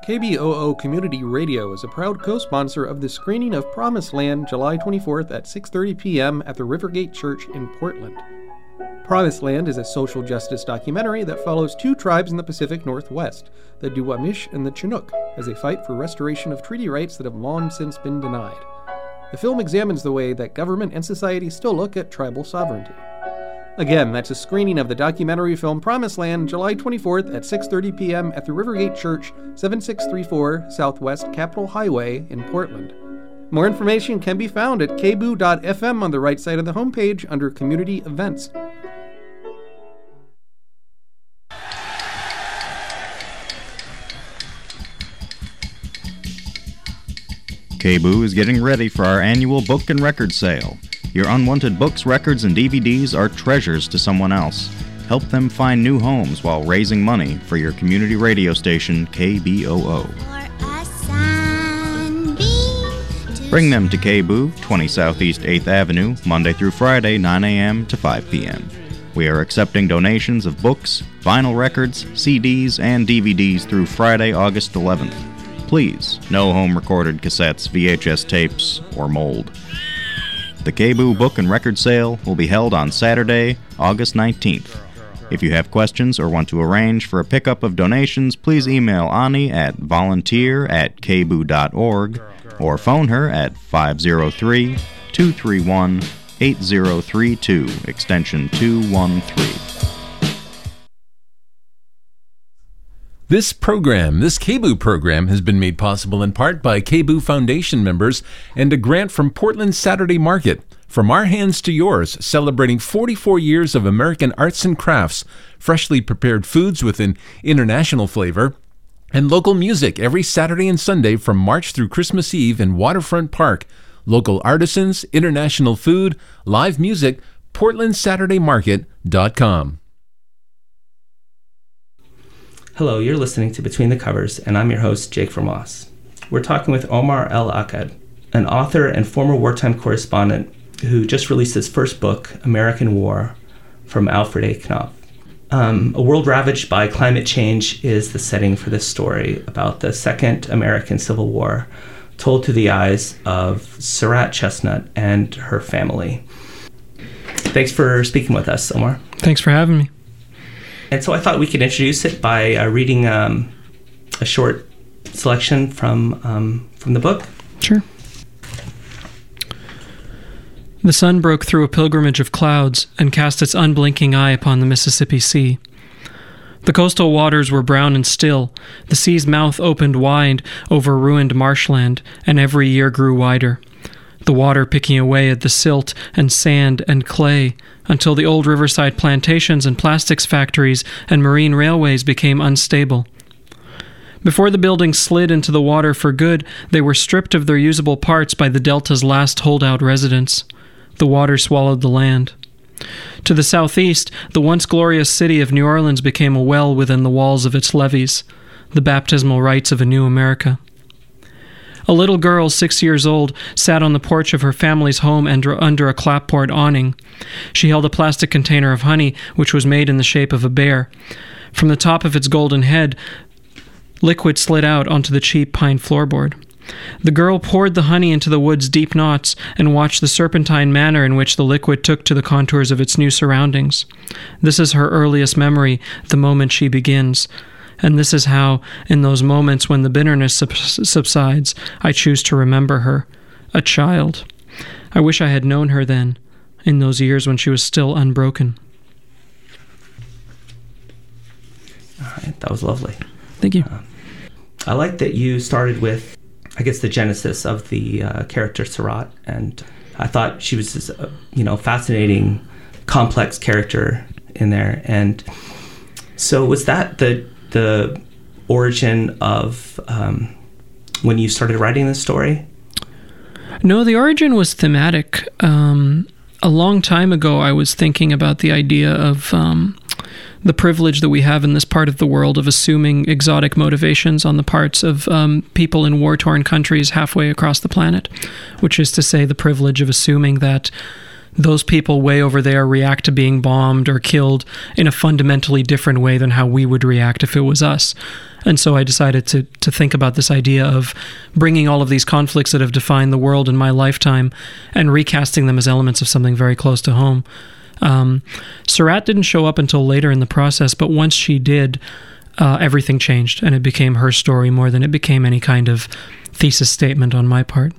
KBOO Community Radio is a proud co-sponsor of the screening of Promised Land July 24th at 6:30 p.m. at the Rivergate Church in Portland. Promised Land is a social justice documentary that follows two tribes in the Pacific Northwest, the Duwamish and the Chinook, as they fight for restoration of treaty rights that have long since been denied. The film examines the way that government and society still look at tribal sovereignty. Again, that's a screening of the documentary film Promised Land, July 24th at 6:30 p.m. at the Rivergate Church, 7634 Southwest Capitol Highway in Portland. More information can be found at kboo.fm on the right side of the homepage under Community Events. KBOO is getting ready for our annual book and record sale. Your unwanted books, records, and DVDs are treasures to someone else. Help them find new homes while raising money for your community radio station, KBOO. Bring them to KBOO, 20 Southeast 8th Avenue, Monday through Friday, 9 a.m. to 5 p.m. We are accepting donations of books, vinyl records, CDs, and DVDs through Friday, August 11th. Please, no home-recorded cassettes, VHS tapes, or mold. The KBOO Book and Record Sale will be held on Saturday, August 19th. If you have questions or want to arrange for a pickup of donations, please email Ani at volunteer@kboo.org or phone her at 503-231-8032, extension 213. This KBOO program, has been made possible in part by KBOO Foundation members and a grant from Portland Saturday Market. From our hands to yours, celebrating 44 years of American arts and crafts, freshly prepared foods with an international flavor, and local music every Saturday and Sunday from March through Christmas Eve in Waterfront Park. Local artisans, international food, live music, portlandsaturdaymarket.com. Hello, you're listening to Between the Covers, and I'm your host, Jake Vermoss. We're talking with Omar El-Akkad, an author and former wartime correspondent who just released his first book, American War, from Alfred A. Knopf. A world ravaged by climate change is the setting for this story about the Second American Civil War, told through the eyes of Surratt Chestnut and her family. Thanks for speaking with us, Omar. Thanks for having me. And so I thought we could introduce it by reading a short selection from the book. Sure. The sun broke through a pilgrimage of clouds and cast its unblinking eye upon the Mississippi Sea. The coastal waters were brown and still. The sea's mouth opened wide over ruined marshland, and every year grew wider. The water picking away at the silt and sand and clay, until the old riverside plantations and plastics factories and marine railways became unstable. Before the buildings slid into the water for good, they were stripped of their usable parts by the Delta's last holdout residents. The water swallowed the land. To the southeast, the once glorious city of New Orleans became a well within the walls of its levees, the baptismal rites of a new America. A little girl, 6 years old, sat on the porch of her family's home under a clapboard awning. She held a plastic container of honey, which was made in the shape of a bear. From the top of its golden head, liquid slid out onto the cheap pine floorboard. The girl poured the honey into the wood's deep knots and watched the serpentine manner in which the liquid took to the contours of its new surroundings. This is her earliest memory, the moment she begins. And this is how, in those moments when the bitterness subsides, I choose to remember her, a child. I wish I had known her then, in those years when she was still unbroken. All right, that was lovely. Thank you. I like that you started with, I guess, the genesis of the character Surratt, and I thought she was this, fascinating, complex character in there. And so was that the origin of when you started writing this story? No, the origin was thematic. A long time ago, I was thinking about the idea of the privilege that we have in this part of the world of assuming exotic motivations on the parts of people in war-torn countries halfway across the planet, which is to say the privilege of assuming that those people way over there react to being bombed or killed in a fundamentally different way than how we would react if it was us. And so I decided to think about this idea of bringing all of these conflicts that have defined the world in my lifetime and recasting them as elements of something very close to home. Surratt didn't show up until later in the process, but once she did, everything changed, and it became her story more than it became any kind of thesis statement on my part.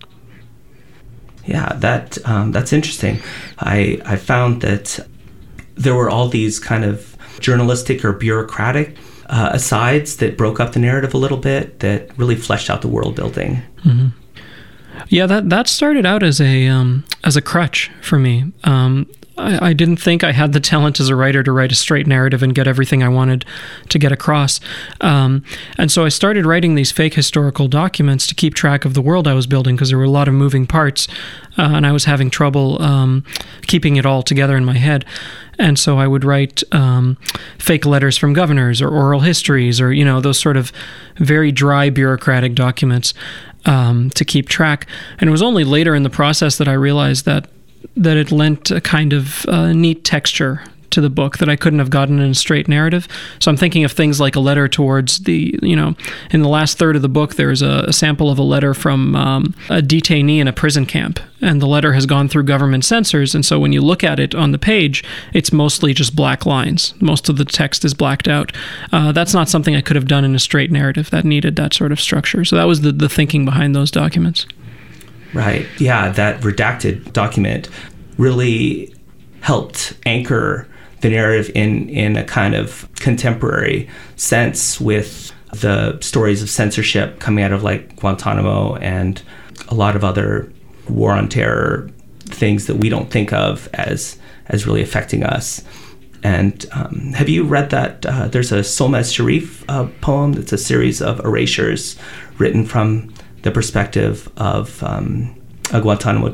Yeah, that's interesting. I found that there were all these kind of journalistic or bureaucratic asides that broke up the narrative a little bit, that really fleshed out the world building. Mm-hmm. Yeah, that started out as a crutch for me. I didn't think I had the talent as a writer to write a straight narrative and get everything I wanted to get across. And so I started writing these fake historical documents to keep track of the world I was building, because there were a lot of moving parts, and I was having trouble keeping it all together in my head. And so I would write fake letters from governors or oral histories or, those sort of very dry bureaucratic documents to keep track. And it was only later in the process that I realized that it lent a kind of neat texture to the book that I couldn't have gotten in a straight narrative. So I'm thinking of things like a letter towards the, in the last third of the book, there's a sample of a letter from a detainee in a prison camp. And the letter has gone through government censors. And so when you look at it on the page, it's mostly just black lines. Most of the text is blacked out. That's not something I could have done in a straight narrative. That needed that sort of structure. So that was the thinking behind those documents. Right. Yeah, that redacted document really helped anchor the narrative in a kind of contemporary sense with the stories of censorship coming out of like Guantanamo and a lot of other war on terror things that we don't think of as really affecting us. And have you read that? There's a Solmaz Sharif poem that's a series of erasures written from the perspective of a Guantanamo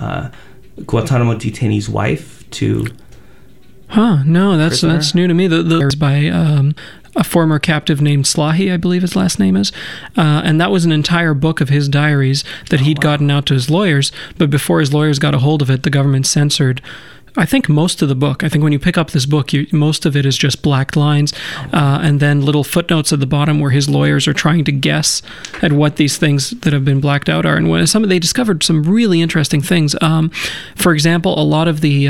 detainee's wife to... No, that's new to me. There's by a former captive named Slahi, I believe his last name is. And that was an entire book of his diaries that he'd gotten out to his lawyers. But before his lawyers got a hold of it, the government censored, I think, most of the book. I think when you pick up this book, most of it is just black lines, and then little footnotes at the bottom where his lawyers are trying to guess at what these things that have been blacked out are. And they discovered some really interesting things. For example, a lot of the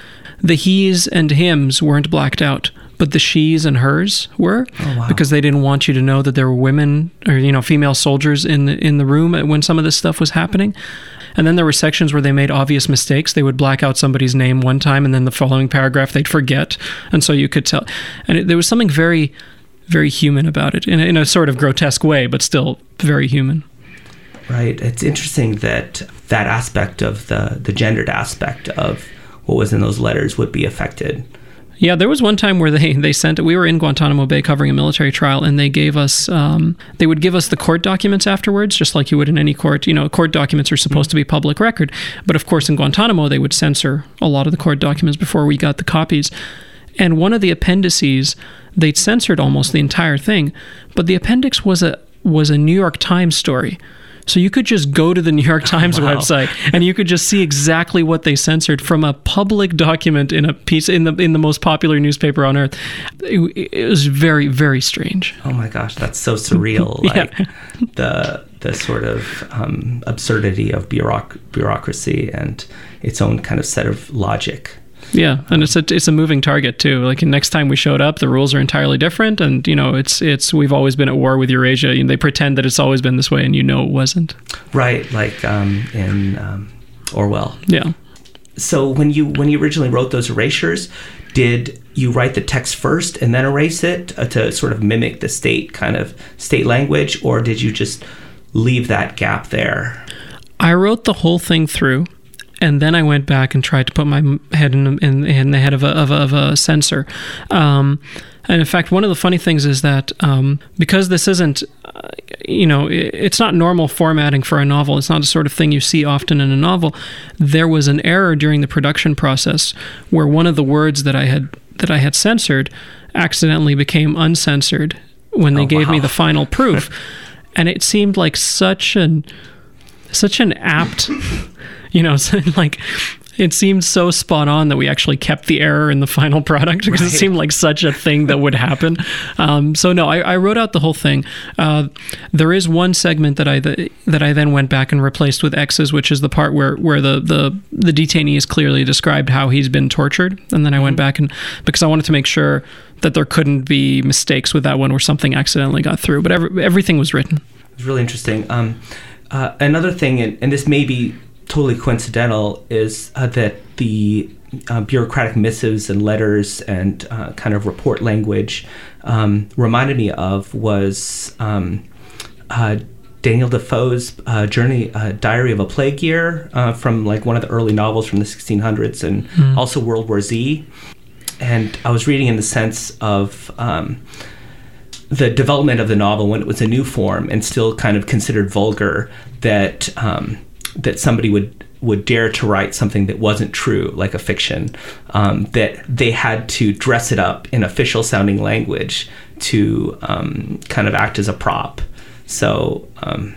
he's and hims weren't blacked out, but the she's and hers were, because they didn't want you to know that there were women or female soldiers in the room when some of this stuff was happening. And then there were sections where they made obvious mistakes. They would black out somebody's name one time, and then the following paragraph they'd forget, and so you could tell. And there was something very, very human about it, in a sort of grotesque way, but still very human. Right. It's interesting that aspect of the gendered aspect of what was in those letters would be affected. Yeah, there was one time where they sent it. We were in Guantanamo Bay covering a military trial, and they gave us, they would give us the court documents afterwards, just like you would in any court. Court documents are supposed to be public record. But of course, in Guantanamo, they would censor a lot of the court documents before we got the copies. And one of the appendices, they'd censored almost the entire thing. But the appendix was a New York Times story. So you could just go to the New York Times website and you could just see exactly what they censored from a public document in a piece in the most popular newspaper on earth. It was very, very strange. Oh my gosh, that's so surreal. Like the sort of absurdity of bureaucracy and its own kind of set of logic. Yeah, and it's a moving target too. Like next time we showed up, the rules are entirely different, and it's we've always been at war with Eurasia. They pretend that it's always been this way, and it wasn't. Right, like in Orwell. Yeah. So when you originally wrote those erasures, did you write the text first and then erase it to sort of mimic the state language, or did you just leave that gap there? I wrote the whole thing through. And then I went back and tried to put my head in the head of a censor. And in fact, one of the funny things is that because this isn't, it's not normal formatting for a novel. It's not the sort of thing you see often in a novel. There was an error during the production process where one of the words that I had censored accidentally became uncensored when they gave me the final proof. And it seemed like such an apt... like it seemed so spot on that we actually kept the error in the final product because it seemed like such a thing that would happen. So no, I wrote out the whole thing. There is one segment that I then went back and replaced with X's, which is the part where the detainee is clearly described how he's been tortured. And then I went back, and because I wanted to make sure that there couldn't be mistakes with that one where something accidentally got through. But everything was written. It's really interesting. Another thing, and this may be totally coincidental, is that the bureaucratic missives and letters and kind of report language reminded me of was Daniel Defoe's Diary of a Plague Year from like one of the early novels from the 1600s, and also World War Z. And I was reading in the sense of the development of the novel when it was a new form and still kind of considered vulgar, that that somebody would dare to write something that wasn't true, like a fiction, that they had to dress it up in official sounding language to kind of act as a prop. So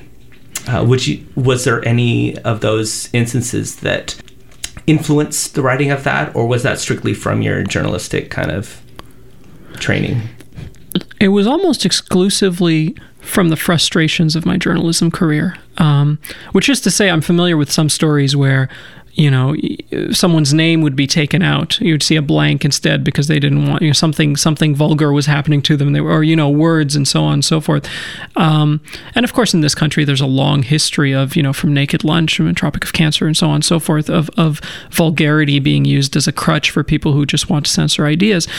was there any of those instances that influenced the writing of that, or was that strictly from your journalistic kind of training? It was almost exclusively from the frustrations of my journalism career, which is to say I'm familiar with some stories where, you know, someone's name would be taken out. You'd see a blank instead because they didn't want, you know, something vulgar was happening to them. Or, you know, words and so on and so forth. And of course, in this country, there's a long history of, you know, from Naked Lunch and Tropic of Cancer and so on and so forth, of vulgarity being used as a crutch for people who just want to censor ideas.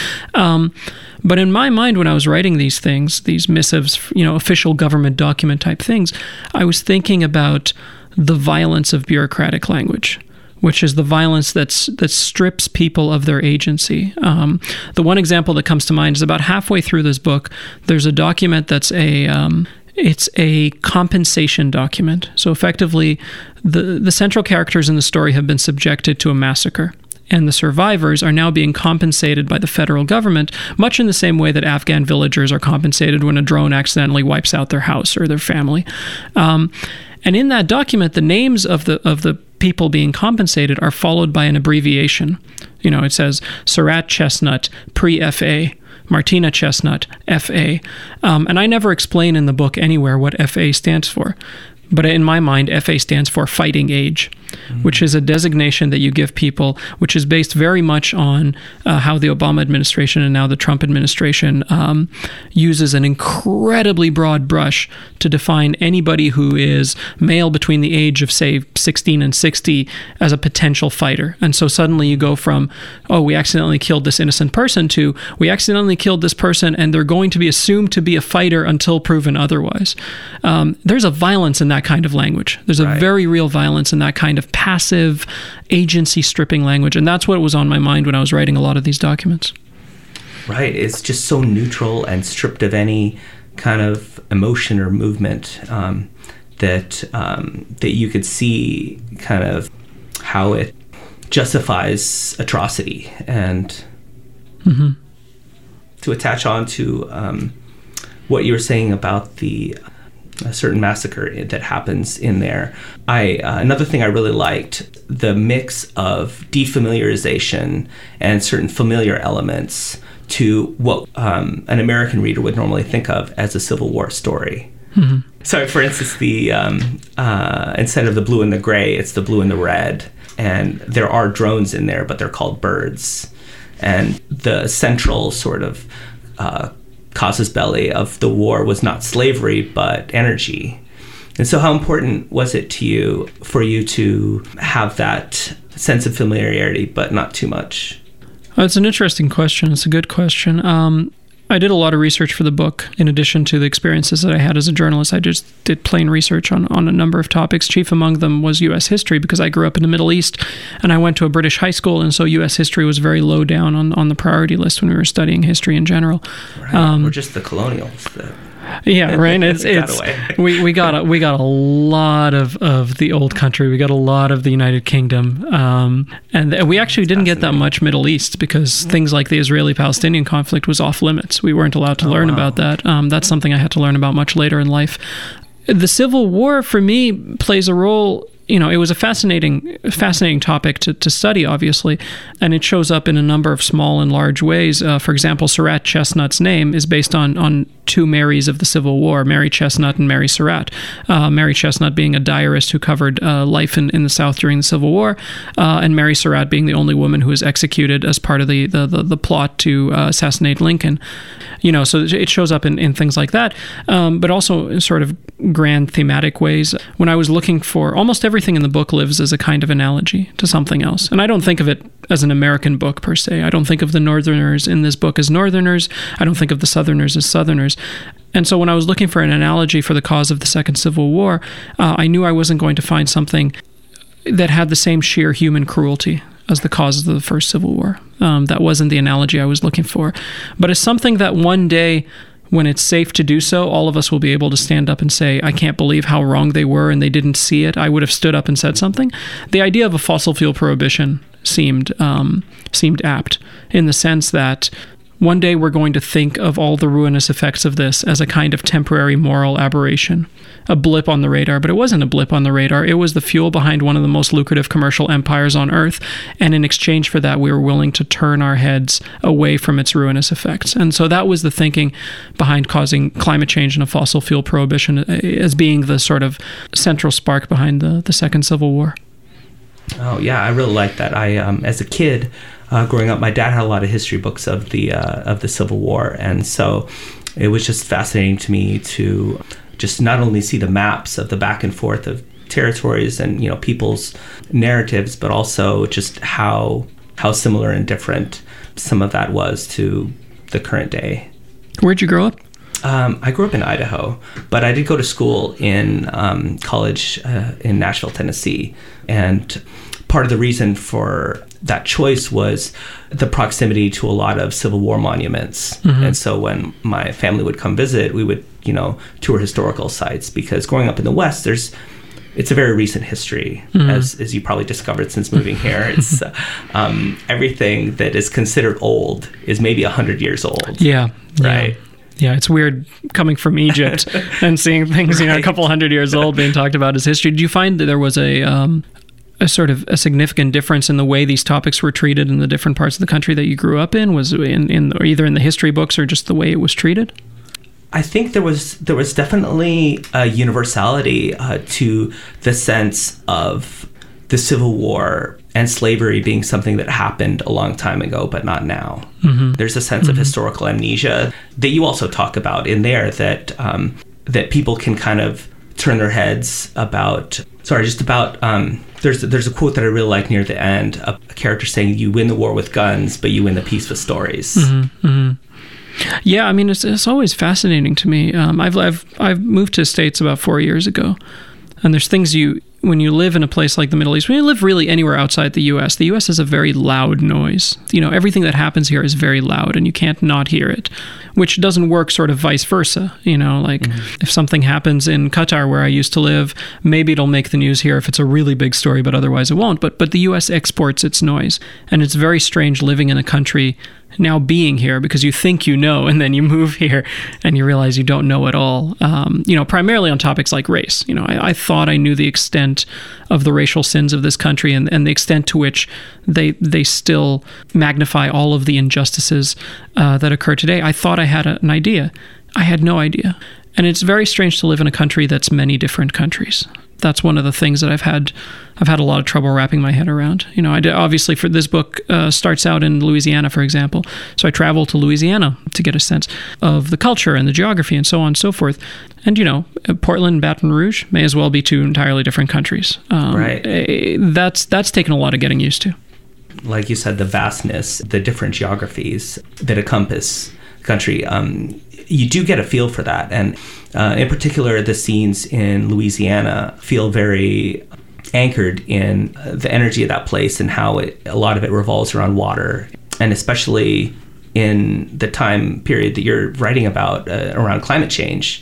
But in my mind, when I was writing these things, these missives, you know, official government document type things, I was thinking about the violence of bureaucratic language, which is the violence that strips people of their agency. The one example that comes to mind is about halfway through this book, there's a document that's it's a compensation document. So effectively, the central characters in the story have been subjected to a massacre, and the survivors are now being compensated by the federal government, much in the same way that Afghan villagers are compensated when a drone accidentally wipes out their house or their family. And in that document, the names of the people being compensated are followed by an abbreviation. You know, it says Surratt Chestnut, pre-FA, Martina Chestnut, FA. And I never explain in the book anywhere what FA stands for. But in my mind, FA stands for fighting age, which is a designation that you give people, which is based very much on how the Obama administration and now the Trump administration uses an incredibly broad brush to define anybody who is male between the age of, say, 16 and 60 as a potential fighter. And so suddenly you go from, oh, we accidentally killed this innocent person, to we accidentally killed this person and they're going to be assumed to be a fighter until proven otherwise. There's a violence in that kind of language. There's a very real violence in that kind of passive agency stripping language. And that's what was on my mind when I was writing a lot of these documents. Right. It's just so neutral and stripped of any kind of emotion or movement, that you could see kind of how it justifies atrocity. And to attach on to what you were saying about a certain massacre that happens in there. Another thing I really liked, the mix of defamiliarization and certain familiar elements to what an American reader would normally think of as a Civil War story. So, for instance, the instead of the blue and the gray, it's the blue and the red. And there are drones in there, but they're called birds. And the central sort of casus belli of the war was not slavery, but energy. And so how important was it to you for you to have that sense of familiarity, but not too much? It's an interesting question. It's a good question. I did a lot of research for the book. In addition to the experiences that I had as a journalist, I just did plain research on a number of topics. Chief among them was U.S. history, because I grew up in the Middle East and I went to a British high school, and so U.S. history was very low down on the priority list when we were studying history in general. Right. Or just the colonials. Yeah, right. We got a lot of the old country. We got a lot of the United Kingdom, and we actually didn't get that much Middle East, because things like the Israeli-Palestinian conflict was off limits. We weren't allowed to learn about that. That's something I had to learn about much later in life. The Civil War, for me, plays a role it was a fascinating topic to study, obviously, and it shows up in a number of small and large ways. For example, Surratt Chestnut's name is based on two Marys of the Civil War, Mary Chestnut and Mary Surratt. Mary Chestnut being a diarist who covered life in the South during the Civil War, and Mary Surratt being the only woman who was executed as part of the plot to assassinate Lincoln. So it shows up in things like that, but also in sort of grand thematic ways. When I was looking for, almost everything in the book lives as a kind of analogy to something else. And I don't think of it as an American book per se. I don't think of the Northerners in this book as Northerners. I don't think of the Southerners as Southerners. And so when I was looking for an analogy for the cause of the Second Civil War, I knew I wasn't going to find something that had the same sheer human cruelty as the causes of the First Civil War. That wasn't the analogy I was looking for. But it's something that one day, when it's safe to do so, all of us will be able to stand up and say, I can't believe how wrong they were and they didn't see it. I would have stood up and said something. The idea of a fossil fuel prohibition seemed apt, in the sense that one day we're going to think of all the ruinous effects of this as a kind of temporary moral aberration, a blip on the radar. But it wasn't a blip on the radar. It was the fuel behind one of the most lucrative commercial empires on Earth. And in exchange for that, we were willing to turn our heads away from its ruinous effects. And so that was the thinking behind causing climate change and a fossil fuel prohibition as being the sort of central spark behind the Second Civil War. Oh, yeah, I really like that. I, as a kid, growing up, my dad had a lot of history books of the Civil War, and so it was just fascinating to me to just not only see the maps of the back and forth of territories and people's narratives, but also just how similar and different some of that was to the current day. Where'd you grow up? I grew up in Idaho, but I did go to school in college in Nashville, Tennessee, and part of the reason for that choice was the proximity to a lot of Civil War monuments. Mm-hmm. And so when my family would come visit, we would, tour historical sites, because growing up in the West, it's a very recent history, mm-hmm. as you probably discovered since moving here. It's everything that is considered old is maybe 100 years old. Yeah. Right. Yeah, it's weird coming from Egypt and seeing things, a couple hundred years old being talked about as history. Did you find that there was a sort of a significant difference in the way these topics were treated in the different parts of the country that you grew up in? Was in either in the history books or just the way it was treated? I think there was definitely a universality to the sense of the Civil War and slavery being something that happened a long time ago, but not now. Mm-hmm. There's a sense mm-hmm. of historical amnesia that you also talk about in there, that that people can kind of turn their heads about. There's a quote that I really like near the end, a character saying, "You win the war with guns, but you win the peace with stories." Mm-hmm. Mm-hmm. Yeah, I mean, it's always fascinating to me. I've moved to the States about 4 years ago, and there's things when you live in a place like the Middle East, when you live really anywhere outside the U.S. has a very loud noise. Everything that happens here is very loud, and you can't not hear it, which doesn't work sort of vice versa. Mm-hmm. If something happens in Qatar, where I used to live, maybe it'll make the news here if it's a really big story, but otherwise it won't. But the U.S. exports its noise, and it's very strange living in a country now being here, because you think and then you move here and you realize you don't know at all. Primarily on topics like race. I thought I knew the extent of the racial sins of this country and the extent to which they still magnify all of the injustices that occur today. I thought I had an idea. I had no idea. And it's very strange to live in a country that's many different countries. That's one of the things that I've had a lot of trouble wrapping my head around. Obviously for this book starts out in Louisiana, for example. So I traveled to Louisiana to get a sense of the culture and the geography and so on and so forth. And, Portland and Baton Rouge may as well be two entirely different countries. Right. That's taken a lot of getting used to. Like you said, the vastness, the different geographies that encompass the country, you do get a feel for that. And in particular, the scenes in Louisiana feel very anchored in the energy of that place and how a lot of it revolves around water. And especially in the time period that you're writing about around climate change,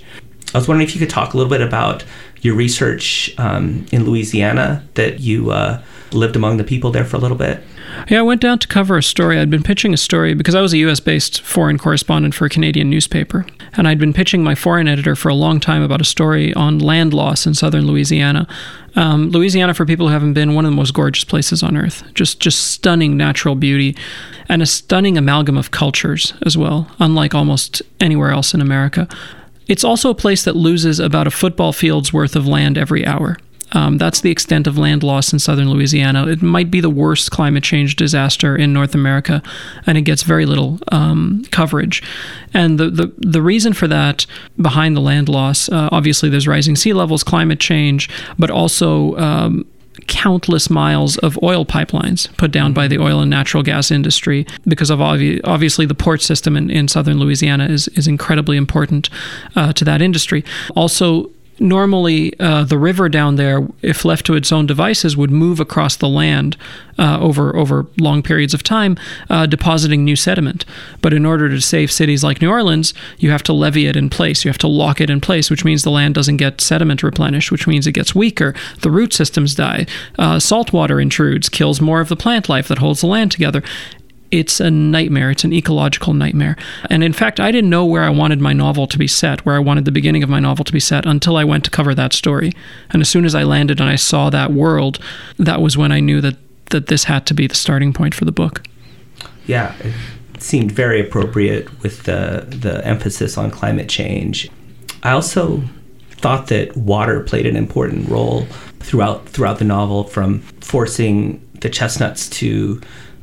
I was wondering if you could talk a little bit about your research in Louisiana, that you lived among the people there for a little bit. Yeah, I went down to cover a story. I'd been pitching a story because I was a U.S.-based foreign correspondent for a Canadian newspaper. And I'd been pitching my foreign editor for a long time about a story on land loss in southern Louisiana. Louisiana, for people who haven't been, one of the most gorgeous places on earth. Just stunning natural beauty and a stunning amalgam of cultures as well, unlike almost anywhere else in America. It's also a place that loses about a football field's worth of land every hour. That's the extent of land loss in southern Louisiana. It might be the worst climate change disaster in North America, and it gets very little coverage. And the reason for that, behind the land loss, obviously there's rising sea levels, climate change, but also countless miles of oil pipelines put down by the oil and natural gas industry, because of obviously the port system in southern Louisiana is incredibly important to that industry. Also, normally, the river down there, if left to its own devices, would move across the land over long periods of time, depositing new sediment. But in order to save cities like New Orleans, you have to levee it in place. You have to lock it in place, which means the land doesn't get sediment replenished, which means it gets weaker. The root systems die. Salt water intrudes, kills more of the plant life that holds the land together. It's a nightmare. It's an ecological nightmare. And in fact, I didn't know where I wanted my novel to be set, where I wanted the beginning of my novel to be set, until I went to cover that story. And as soon as I landed and I saw that world, that was when I knew that this had to be the starting point for the book. Yeah, it seemed very appropriate with the emphasis on climate change. I also thought that water played an important role throughout the novel, from forcing the Chestnuts to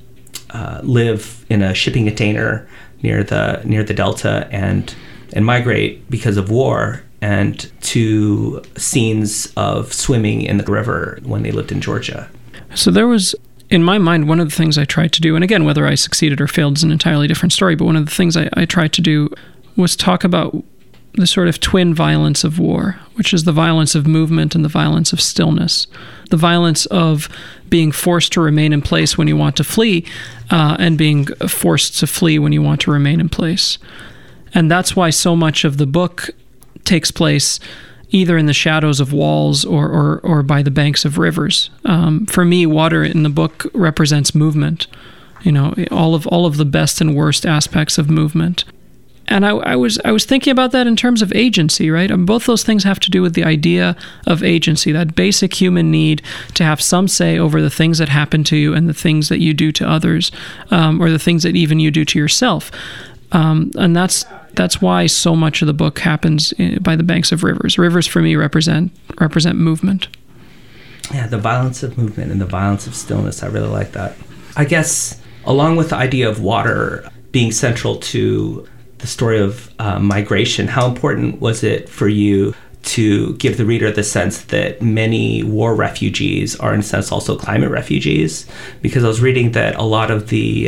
live in a shipping container near the delta and migrate because of war, and to scenes of swimming in the river when they lived in Georgia. So there was, in my mind, one of the things I tried to do, and again, whether I succeeded or failed is an entirely different story, but one of the things I tried to do was talk about the sort of twin violence of war, which is the violence of movement and the violence of stillness. The violence of being forced to remain in place when you want to flee, and being forced to flee when you want to remain in place. And that's why so much of the book takes place either in the shadows of walls or by the banks of rivers. For me, water in the book represents movement. You know, all of the best and worst aspects of movement. And I was thinking about that in terms of agency, right? And both those things have to do with the idea of agency, that basic human need to have some say over the things that happen to you and the things that you do to others, or the things that even you do to yourself. And that's why so much of the book happens by the banks of rivers. Rivers, for me, represent movement. Yeah, the violence of movement and the violence of stillness. I really like that. I guess, along with the idea of water being central to the story of migration, how important was it for you to give the reader the sense that many war refugees are, in a sense, also climate refugees? Because I was reading that a lot of the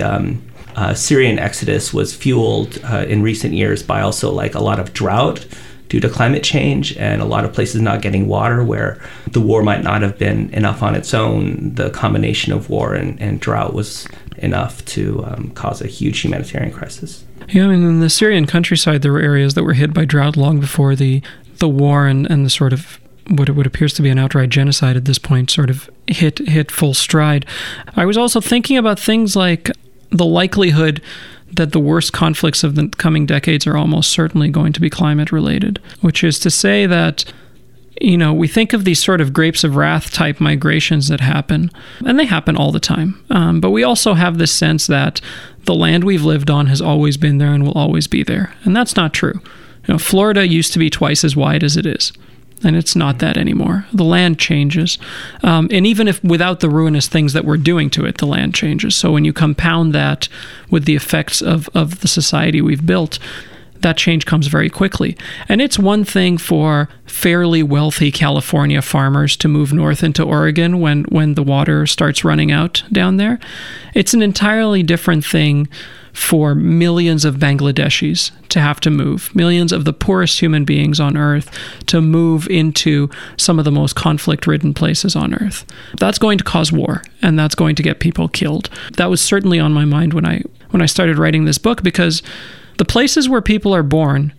Syrian exodus was fueled in recent years by also like a lot of drought due to climate change, and a lot of places not getting water where the war might not have been enough on its own. The combination of war and drought was enough to cause a huge humanitarian crisis. Yeah, I mean, in the Syrian countryside, there were areas that were hit by drought long before the war and the sort of what appears to be an outright genocide at this point sort of hit full stride. I was also thinking about things like the likelihood that the worst conflicts of the coming decades are almost certainly going to be climate related, which is to say that, you know, we think of these sort of grapes of wrath type migrations that happen, and they happen all the time. But we also have this sense that the land we've lived on has always been there and will always be there. And that's not true. You know, Florida used to be twice as wide as it is, and it's not that anymore. The land changes. And even if without the ruinous things that we're doing to it, the land changes. So when you compound that with the effects of the society we've built, that change comes very quickly. And it's one thing for fairly wealthy California farmers to move north into Oregon when the water starts running out down there. It's an entirely different thing for millions of Bangladeshis to have to move, millions of the poorest human beings on earth to move into some of the most conflict-ridden places on earth. That's going to cause war, and that's going to get people killed. That was certainly on my mind when I started writing this book, because the places where people are born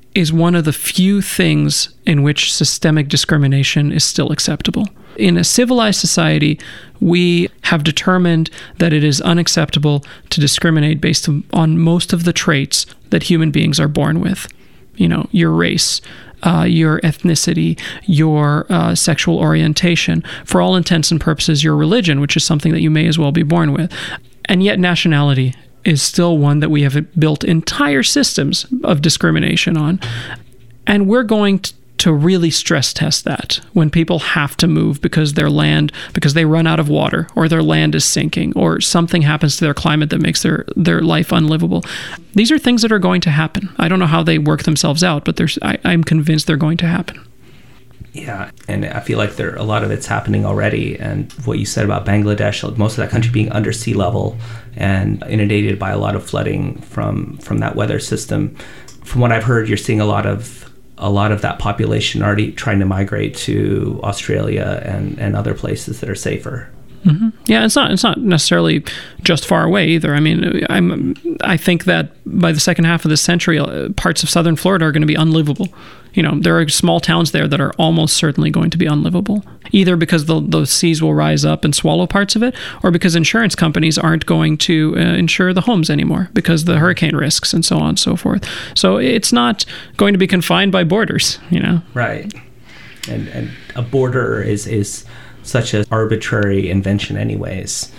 is one of the few things in which systemic discrimination is still acceptable. In a civilized society, we have determined that it is unacceptable to discriminate based on most of the traits that human beings are born with. You know, your race, your ethnicity, your sexual orientation, for all intents and purposes, your religion, which is something that you may as well be born with. And yet nationality is still one that we have built entire systems of discrimination on. And we're going to really stress test that when people have to move because they run out of water, or their land is sinking, or something happens to their climate that makes their life unlivable. These are things that are going to happen. I don't know how they work themselves out, but I'm convinced they're going to happen. Yeah, and I feel like a lot of it's happening already. And what you said about Bangladesh, most of that country being under sea level and inundated by a lot of flooding from that weather system. From what I've heard, you're seeing a lot of that population already trying to migrate to Australia and other places that are safer. Mm-hmm. Yeah, it's not necessarily just far away either. I mean, I think that by the second half of this century, parts of southern Florida are going to be unlivable. You know, there are small towns there that are almost certainly going to be unlivable, either because the seas will rise up and swallow parts of it, or because insurance companies aren't going to insure the homes anymore because the hurricane risks and so on and so forth. So it's not going to be confined by borders, you know. Right. And a border is such an arbitrary invention anyways.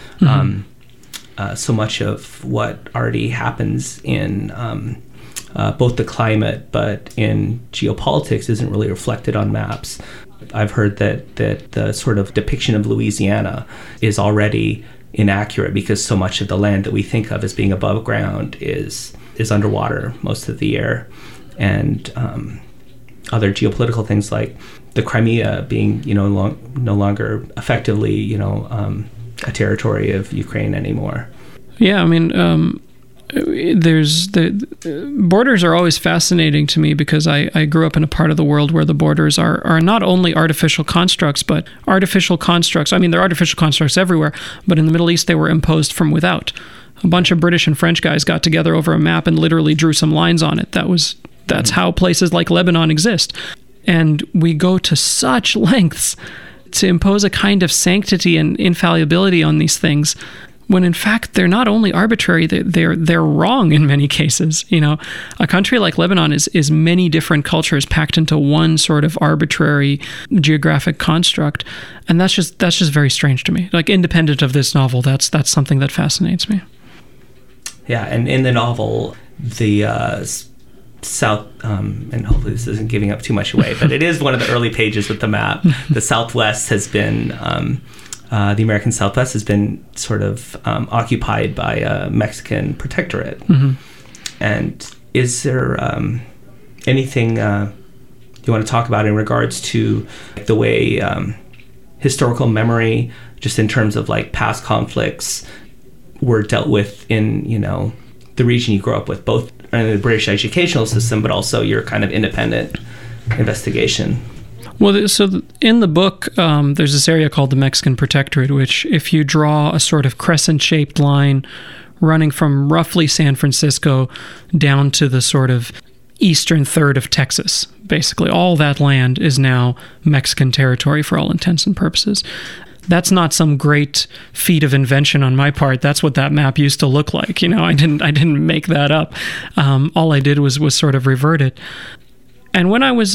Mm-hmm. So much of what already happens in both the climate but in geopolitics isn't really reflected on maps. I've heard that the sort of depiction of Louisiana is already inaccurate because so much of the land that we think of as being above ground is underwater most of the year. And other geopolitical things like the Crimea being, no longer effectively, a territory of Ukraine anymore. Yeah, I mean, there's the borders are always fascinating to me because I grew up in a part of the world where the borders are not only artificial constructs, but artificial constructs. I mean, there are artificial constructs everywhere, but in the Middle East, they were imposed from without. A bunch of British and French guys got together over a map and literally drew some lines on it. That's how places like Lebanon exist. And we go to such lengths to impose a kind of sanctity and infallibility on these things, when in fact they're not only arbitrary, they're wrong in many cases. You know, a country like Lebanon is many different cultures packed into one sort of arbitrary geographic construct, and that's just very strange to me. Like, independent of this novel, that's something that fascinates me. Yeah, and in the novel, the South, and hopefully this isn't giving up too much away, but it is one of the early pages with the map. The Southwest has been, the American Southwest has been sort of occupied by a Mexican protectorate. Mm-hmm. And is there anything you want to talk about in regards to the way historical memory, just in terms of like past conflicts, were dealt with in, the region you grew up with, both in the British educational system, but also your kind of independent investigation? Well, so in the book, there's this area called the Mexican Protectorate, which if you draw a sort of crescent-shaped line running from roughly San Francisco down to the sort of eastern third of Texas, basically all that land is now Mexican territory for all intents and purposes. That's not some great feat of invention on my part. That's what that map used to look like. I didn't make that up. All I did was sort of revert it. And when I was,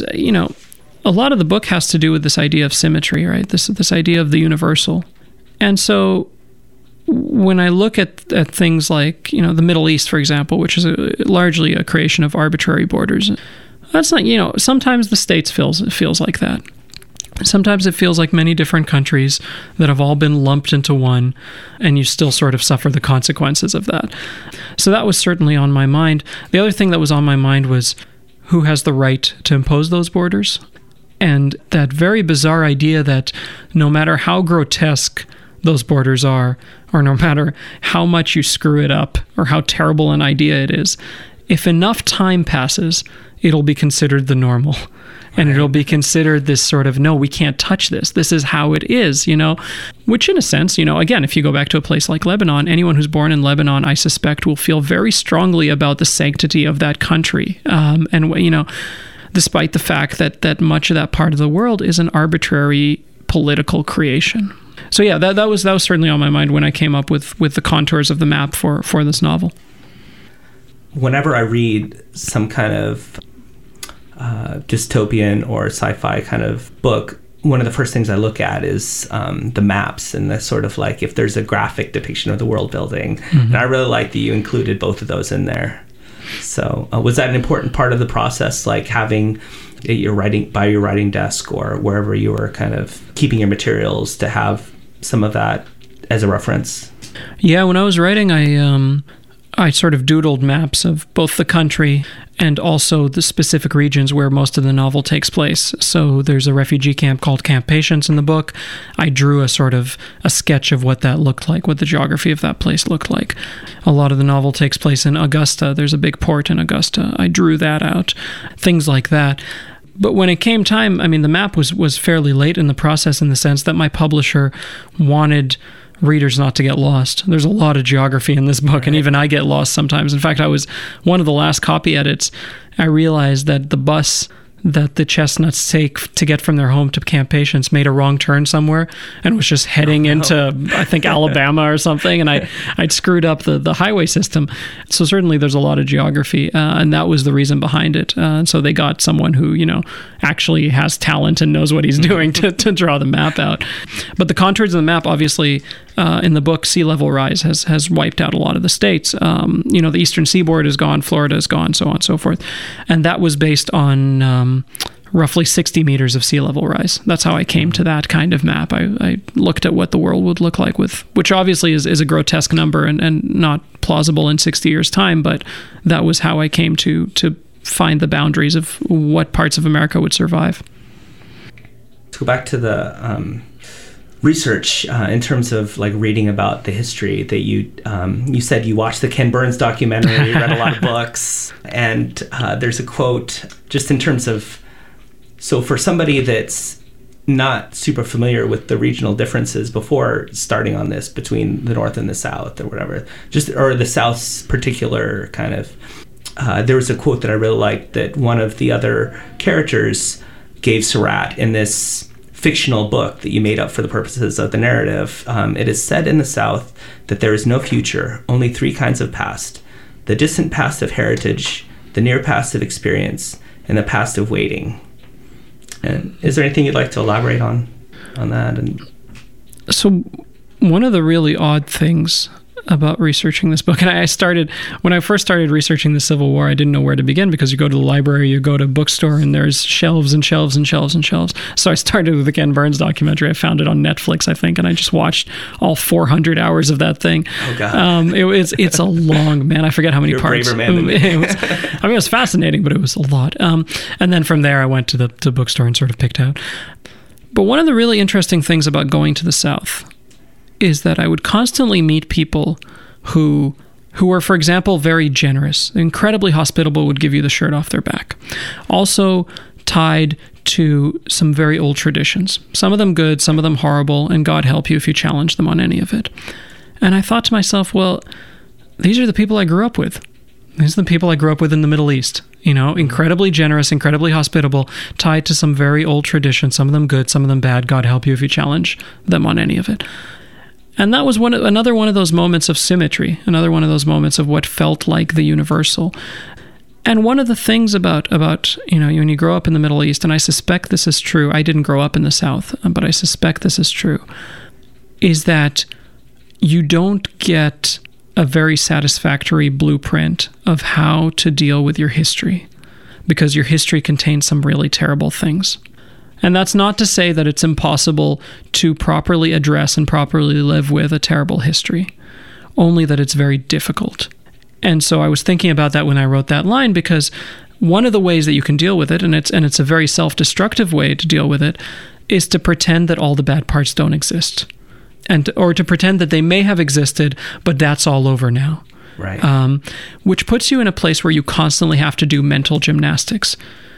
a lot of the book has to do with this idea of symmetry, right? This idea of the universal. And so when I look at things like, the Middle East, for example, which is largely a creation of arbitrary borders, that's not, sometimes the States feels like that. Sometimes it feels like many different countries that have all been lumped into one, and you still sort of suffer the consequences of that. So that was certainly on my mind. The other thing that was on my mind was who has the right to impose those borders? And that very bizarre idea that no matter how grotesque those borders are, or no matter how much you screw it up, or how terrible an idea it is, if enough time passes, it'll be considered the normal. and it'll be considered this sort of, no, we can't touch this. This is how it is, which in a sense, again, if you go back to a place like Lebanon, anyone who's born in Lebanon, I suspect, will feel very strongly about the sanctity of that country. Despite the fact that much of that part of the world is an arbitrary political creation. So yeah, that was certainly on my mind when I came up with the contours of the map for this novel. Whenever I read some kind of dystopian or sci-fi kind of book, one of the first things I look at is the maps and the sort of like if there's a graphic depiction of the world building. Mm-hmm. And I really like that you included both of those in there. So was that an important part of the process, like having your writing desk or wherever you were kind of keeping your materials to have some of that as a reference? Yeah, when I was writing, I sort of doodled maps of both the country and also the specific regions where most of the novel takes place. So there's a refugee camp called Camp Patience in the book. I drew a sketch of what that looked like, what the geography of that place looked like. A lot of the novel takes place in Augusta. There's a big port in Augusta. I drew that out, things like that. But when it came time, the map was fairly late in the process in the sense that my publisher wanted readers not to get lost. There's a lot of geography in this book, and even I get lost sometimes. In fact, I was one of the last copy edits. I realized that the bus that the Chestnuts take to get from their home to Camp Patience made a wrong turn somewhere and was just heading into, I think, Alabama or something, and I'd screwed up the highway system. So certainly there's a lot of geography, and that was the reason behind it. And so they got someone who, actually has talent and knows what he's doing to draw the map out. But the contours of the map, obviously, in the book, sea level rise has wiped out a lot of the states. The eastern seaboard is gone, Florida is gone, so on and so forth. And that was based on roughly 60 meters of sea level rise. That's how I came to that kind of map. I looked at what the world would look like which obviously is a grotesque number and not plausible in 60 years' time, but that was how I came to find the boundaries of what parts of America would survive. To go back to the research in terms of like reading about the history that you said you watched the Ken Burns documentary, read a lot of books, and there's a quote just in terms of, so for somebody that's not super familiar with the regional differences before starting on this between the North and the South or whatever, or the South's particular kind of, there was a quote that I really liked that one of the other characters gave Surratt in this fictional book that you made up for the purposes of the narrative. It is said in the South that there is no future, only three kinds of past: the distant past of heritage, the near past of experience, and the past of waiting. And is there anything you'd like to elaborate on that? And so one of the really odd things about researching this book, and when I first started researching the Civil War, I didn't know where to begin because you go to the library, you go to a bookstore, and there's shelves and shelves and shelves and shelves. So I started with the Ken Burns documentary. I found it on Netflix, I think, and I just watched all 400 hours of that thing. Oh, God. It's a long, man, I forget how many You're parts. A braver man than me. It was fascinating, but it was a lot. And then from there, I went to the bookstore and sort of picked out. But one of the really interesting things about going to the South is that I would constantly meet people who were, for example, very generous, incredibly hospitable, would give you the shirt off their back. Also tied to some very old traditions, some of them good, some of them horrible, and God help you if you challenge them on any of it. And I thought to myself, well, these are the people I grew up with. These are the people I grew up with in the Middle East. Incredibly generous, incredibly hospitable, tied to some very old traditions, some of them good, some of them bad. God help you if you challenge them on any of it. And that was another one of those moments of symmetry, another one of those moments of what felt like the universal. And one of the things about when you grow up in the Middle East, and I suspect this is true, I didn't grow up in the South, but I suspect this is true, is that you don't get a very satisfactory blueprint of how to deal with your history, because your history contains some really terrible things. And that's not to say that it's impossible to properly address and properly live with a terrible history, only that it's very difficult. And so I was thinking about that when I wrote that line, because one of the ways that you can deal with it, and it's a very self-destructive way to deal with it, is to pretend that all the bad parts don't exist, or to pretend that they may have existed, but that's all over now. Right. Which puts you in a place where you constantly have to do mental gymnastics.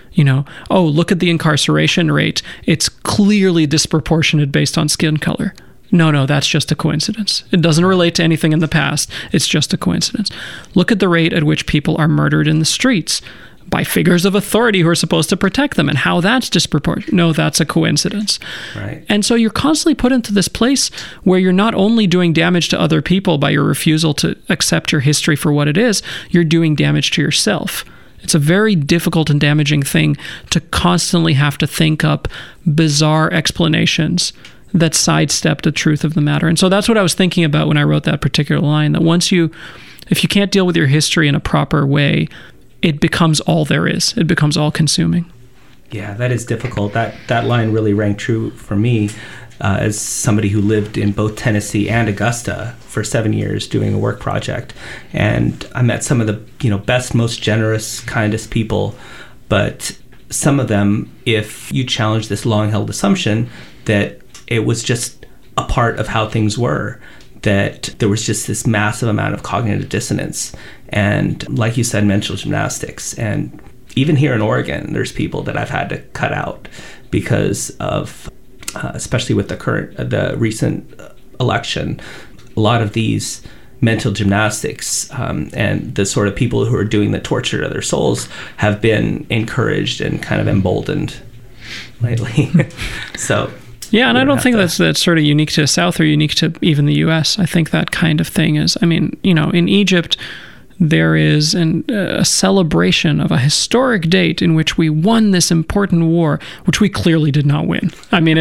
Oh, look at the incarceration rate. It's clearly disproportionate based on skin color. No, that's just a coincidence. It doesn't relate to anything in the past. It's just a coincidence. Look at the rate at which people are murdered in the streets by figures of authority who are supposed to protect them, and how that's disproportionate. No, that's a coincidence. Right. And so you're constantly put into this place where you're not only doing damage to other people by your refusal to accept your history for what it is, you're doing damage to yourself. It's a very difficult and damaging thing to constantly have to think up bizarre explanations that sidestep the truth of the matter. And so that's what I was thinking about when I wrote that particular line, that if you can't deal with your history in a proper way, it becomes all there is. It becomes all consuming. Yeah, that is difficult. That line really rang true for me as somebody who lived in both Tennessee and Augusta for 7 years doing a work project. And I met some of the best, most generous, kindest people. But some of them, if you challenge this long-held assumption that it was just a part of how things were, that there was just this massive amount of cognitive dissonance. And like you said, mental gymnastics. And even here in Oregon, there's people that I've had to cut out because of, especially with the recent election, a lot of these mental gymnastics and the sort of people who are doing the torture to their souls have been encouraged and kind of emboldened lately. So... Yeah, and I don't think that's sort of unique to the South or unique to even the U.S. I think that kind of thing is, in Egypt, there is a celebration of a historic date in which we won this important war, which we clearly did not win.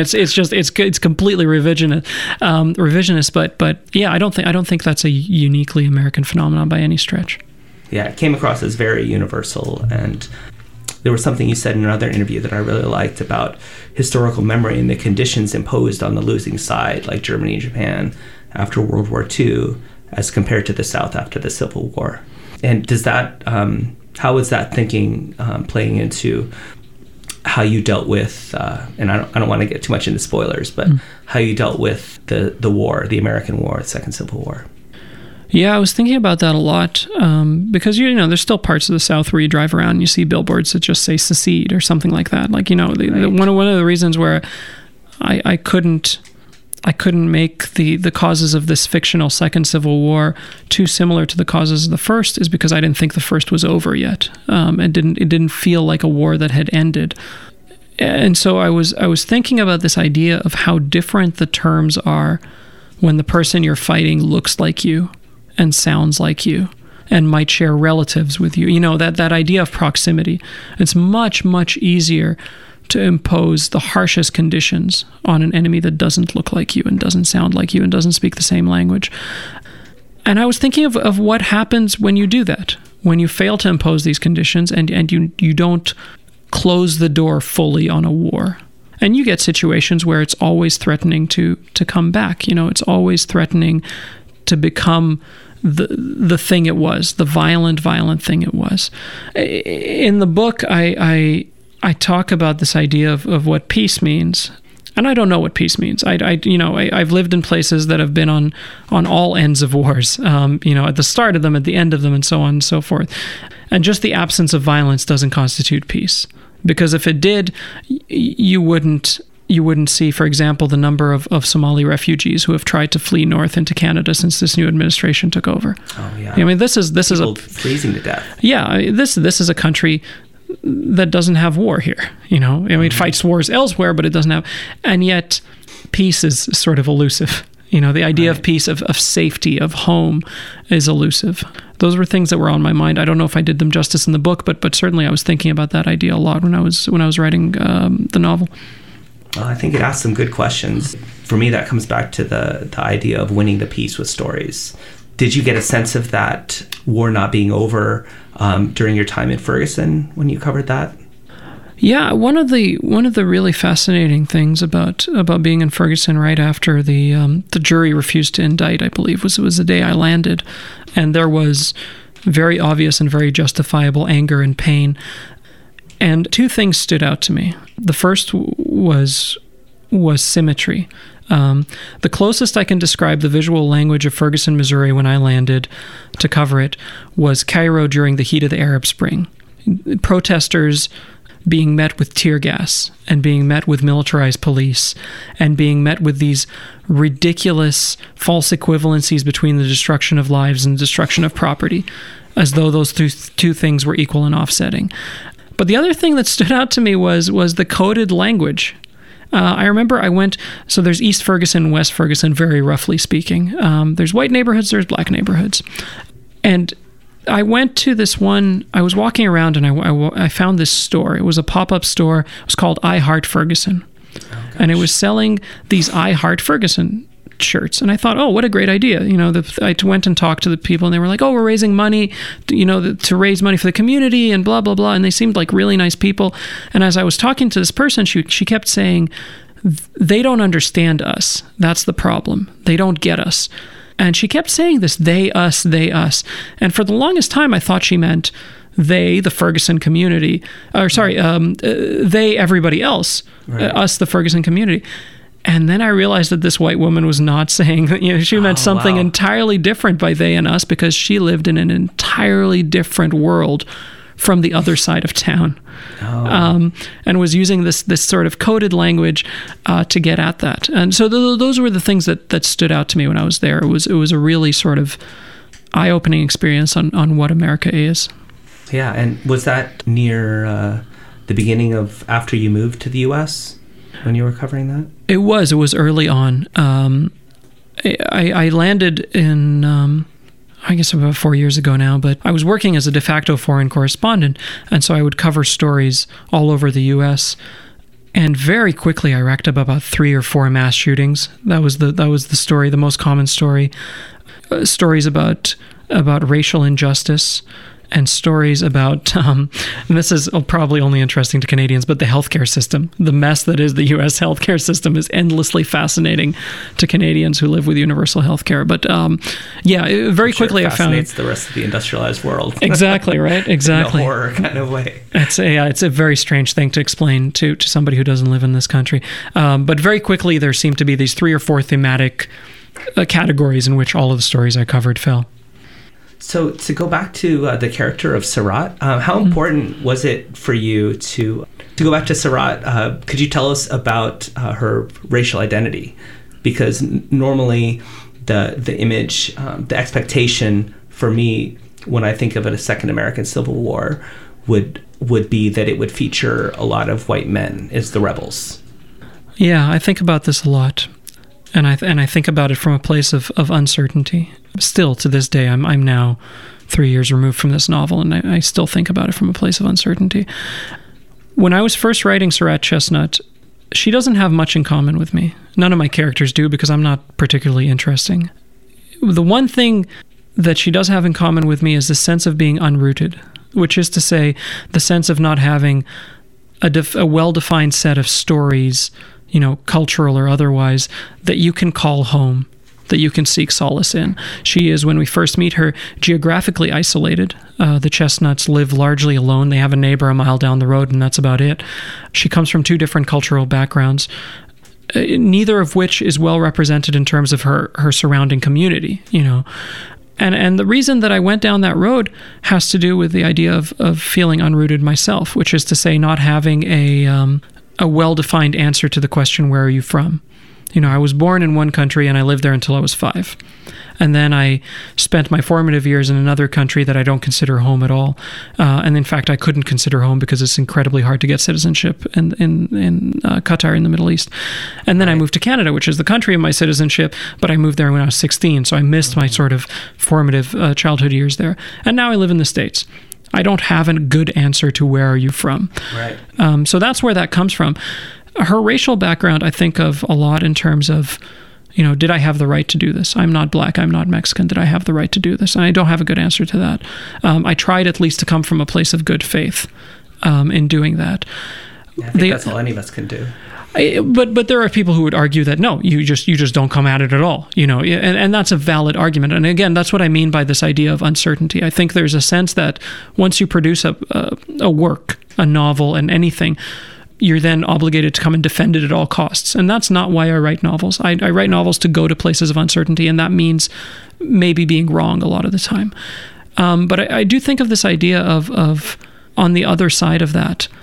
It's completely revisionist, but yeah, I don't think that's a uniquely American phenomenon by any stretch. Yeah, it came across as very universal. And there was something you said in another interview that I really liked about historical memory and the conditions imposed on the losing side, like Germany and Japan after World War II, as compared to the South after the Civil War. And does that, how is that thinking playing into how you dealt with, and I don't want to get too much into spoilers, but how you dealt with the war, the American War, the Second Civil War? Yeah, I was thinking about that a lot because, there's still parts of the South where you drive around and you see billboards that just say secede or something like that. Like, one of the reasons where I couldn't make the causes of this fictional Second Civil War too similar to the causes of the first is because I didn't think the first was over yet. It didn't feel like a war that had ended. And so I was thinking about this idea of how different the terms are when the person you're fighting looks like you and sounds like you and might share relatives with you. That idea of proximity. It's much, much easier to impose the harshest conditions on an enemy that doesn't look like you and doesn't sound like you and doesn't speak the same language. And I was thinking of what happens when you do that, when you fail to impose these conditions and you don't close the door fully on a war. And you get situations where it's always threatening to come back. It's always threatening to become the thing it was, the violent thing it was. In the book, I talk about this idea of what peace means, and I don't know what peace means. I've lived in places that have been on all ends of wars. At the start of them, at the end of them, and so on and so forth. And just the absence of violence doesn't constitute peace, because if it did, you wouldn't see, for example, the number of Somali refugees who have tried to flee north into Canada since this new administration took over. Oh yeah. This is people freezing to death. Yeah, this is a country that doesn't have war here. It fights wars elsewhere, but it doesn't have, and yet peace is sort of elusive. The idea of peace, of safety, of home is elusive. Those were things that were on my mind. I don't know if I did them justice in the book, but certainly I was thinking about that idea a lot when I was writing the novel. Well, I think it asks some good questions. For me, that comes back to the idea of winning the peace with stories. Did you get a sense of that war not being over during your time in Ferguson when you covered that? Yeah, one of the really fascinating things about being in Ferguson right after the jury refused to indict, I believe, was the day I landed, and there was very obvious and very justifiable anger and pain. And two things stood out to me. The first was symmetry. The closest I can describe the visual language of Ferguson, Missouri when I landed to cover it was Cairo during the heat of the Arab Spring. Protesters being met with tear gas and being met with militarized police and being met with these ridiculous false equivalencies between the destruction of lives and the destruction of property, as though those two things were equal and offsetting. But the other thing that stood out to me was the coded language. I remember so there's East Ferguson and West Ferguson, very roughly speaking. There's white neighborhoods, there's black neighborhoods. And I went to this one, I was walking around and I found this store. It was a pop-up store. It was called I Heart Ferguson. Oh, and it was selling these I Heart Ferguson shirts. And I thought, oh, what a great idea. I went and talked to the people and they were like, oh, we're raising money, to raise money for the community and blah, blah, blah. And they seemed like really nice people. And as I was talking to this person, she kept saying, they don't understand us. That's the problem. They don't get us. And she kept saying this, they, us, they, us. And for the longest time, I thought she meant they, the Ferguson community, they, everybody else, right. Us, the Ferguson community. And then I realized that this white woman was not saying, she meant something entirely different by they and us, because she lived in an entirely different world from the other side of town. And was using this sort of coded language to get at that. And so those were the things that stood out to me when I was there. It was a really sort of eye-opening experience on what America is. Yeah, and was that near the beginning of after you moved to the U.S. when you were covering that? It was early on. I landed in... I guess about 4 years ago now, but I was working as a de facto foreign correspondent, and so I would cover stories all over the U.S., and very quickly I racked up about 3 or 4 mass shootings. That was the story, the most common story. Stories about racial injustice, and stories about, and this is probably only interesting to Canadians, but the healthcare system. The mess that is the U.S. healthcare system is endlessly fascinating to Canadians who live with universal healthcare. But very quickly I found it fascinates the rest of the industrialized world. Exactly, right? Exactly. In a horror kind of way. It's a very strange thing to explain to somebody who doesn't live in this country. But very quickly there seemed to be these 3 or 4 thematic categories in which all of the stories I covered fell. So to go back to the character of Sarat, how important was it for you to go back to Sarat? Could you tell us about her racial identity? Because normally the image, the expectation for me when I think of a Second American Civil War would be that it would feature a lot of white men as the rebels. Yeah, I think about this a lot. And I think about it from a place of uncertainty. Still, to this day, I'm now 3 years removed from this novel, and I still think about it from a place of uncertainty. When I was first writing Sarat Chestnut, she doesn't have much in common with me. None of my characters do, because I'm not particularly interesting. The one thing that she does have in common with me is the sense of being unrooted, which is to say, the sense of not having a well-defined set of stories, cultural or otherwise, that you can call home, that you can seek solace in. She is, when we first meet her, geographically isolated. The Chestnuts live largely alone. They have a neighbor a mile down the road, and that's about it. She comes from 2 different cultural backgrounds, neither of which is well represented in terms of her surrounding community, And the reason that I went down that road has to do with the idea of feeling unrooted myself, which is to say not having a well-defined answer to the question, where are you from? I was born in one country and I lived there until I was 5. And then I spent my formative years in another country that I don't consider home at all. And in fact, I couldn't consider home because it's incredibly hard to get citizenship in Qatar in the Middle East. And then I moved to Canada, which is the country of my citizenship, but I moved there when I was 16. So I missed my sort of formative childhood years there. And now I live in the States. I don't have a good answer to where are you from. Right. So that's where that comes from. Her racial background, I think of a lot in terms of, did I have the right to do this? I'm not black, I'm not Mexican. Did I have the right to do this? And I don't have a good answer to that. I tried at least to come from a place of good faith in doing that. I think that's all any of us can do. But there are people who would argue that no, you just don't come at it at all, and that's a valid argument. And again, that's what I mean by this idea of uncertainty. I think there's a sense that once you produce a work, a novel, and anything, you're then obligated to come and defend it at all costs. And that's not why I write novels. I write novels to go to places of uncertainty, and that means maybe being wrong a lot of the time. But I do think of this idea of on the other side of that,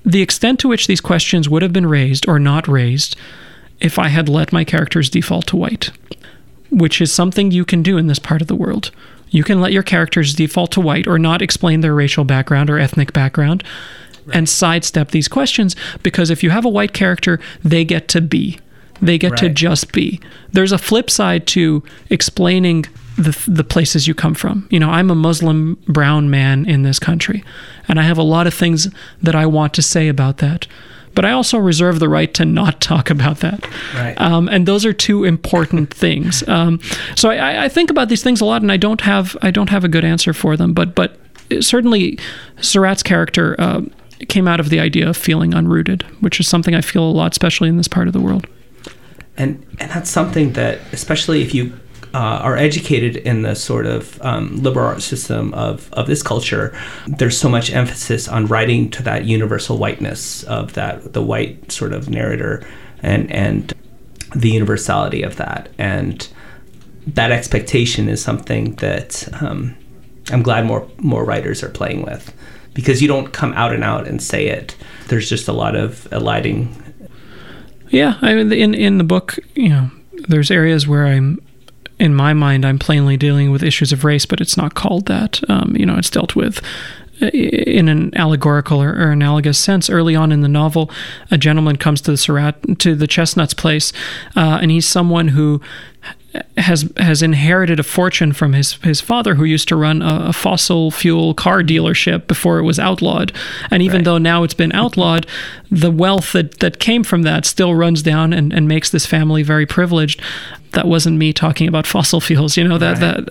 the extent to which these questions would have been raised or not raised if I had let my characters default to white, which is something you can do in this part of the world. You can let your characters default to white or not explain their racial background or ethnic background and sidestep these questions, because if you have a white character, they get to be. They get to just be. There's a flip side to explaining the places you come from. You know, I'm a Muslim brown man in this country, and I have a lot of things that I want to say about that. But I also reserve the right to not talk about that. Right. And those are two important things. So I think about these things a lot, and I don't have a good answer for them. But certainly, Surratt's character came out of the idea of feeling unrooted, which is something I feel a lot, especially in this part of the world. And that's something that, especially if you are educated in the sort of liberal arts system of this culture, there's so much emphasis on writing to that universal whiteness of the white sort of narrator and the universality of that. And that expectation is something that I'm glad more writers are playing with, because you don't come out and out and say it. There's just a lot of eliding. Yeah, I mean, in the book, you know, there's areas where in my mind, I'm plainly dealing with issues of race, but it's not called that. You know, it's dealt with in an allegorical or analogous sense. Early on in the novel, a gentleman comes to the Chestnut's place, and he's someone who has inherited a fortune from his father, who used to run a fossil fuel car dealership before it was outlawed. And even though now it's been outlawed, the wealth that came from that still runs down and makes this family very privileged. That wasn't me talking about fossil fuels, you know,